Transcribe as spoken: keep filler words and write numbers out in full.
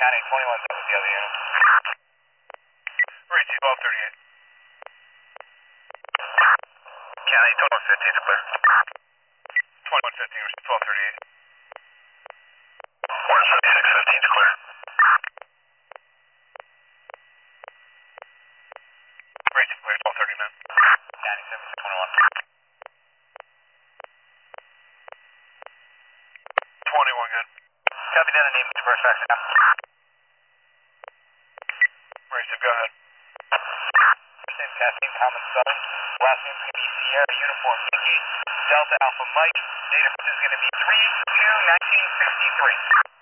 County twenty-one, that was the other unit. Reach twelve thirty-eight. County twenty-one fifteen is clear. twenty-one fifteen, twelve thirty-eight. one seventy-six fifteen is clear. Reach clear, twelve thirty-nine. County seventy-six twenty-one. twenty-one good. Copy that, I need to burst back now. Reach, go ahead. First name Kathleen Thomas Southern. Last name's going to be Sierra Uniform Yankee Delta Alpha Mike. Date of birth is going to be three two nineteen sixty-three.